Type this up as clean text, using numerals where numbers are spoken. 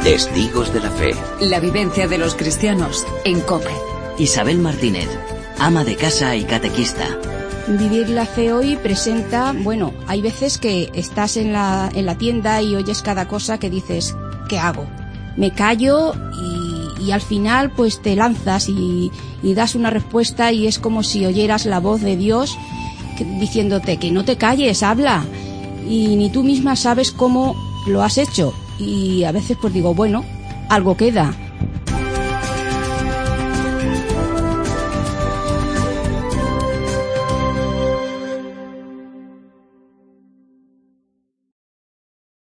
Testigos de la Fe. La vivencia de los cristianos en COPE. Isabel Martínez, ama de casa y catequista. Vivir la fe hoy presenta, bueno, hay veces que estás en la tienda y oyes cada cosa que dices, ¿qué hago? Me callo y al final pues te lanzas y das una respuesta y es como si oyeras la voz de Dios diciéndote que no te calles, habla. Y ni tú misma sabes cómo lo has hecho. Y a veces pues digo, bueno, algo queda.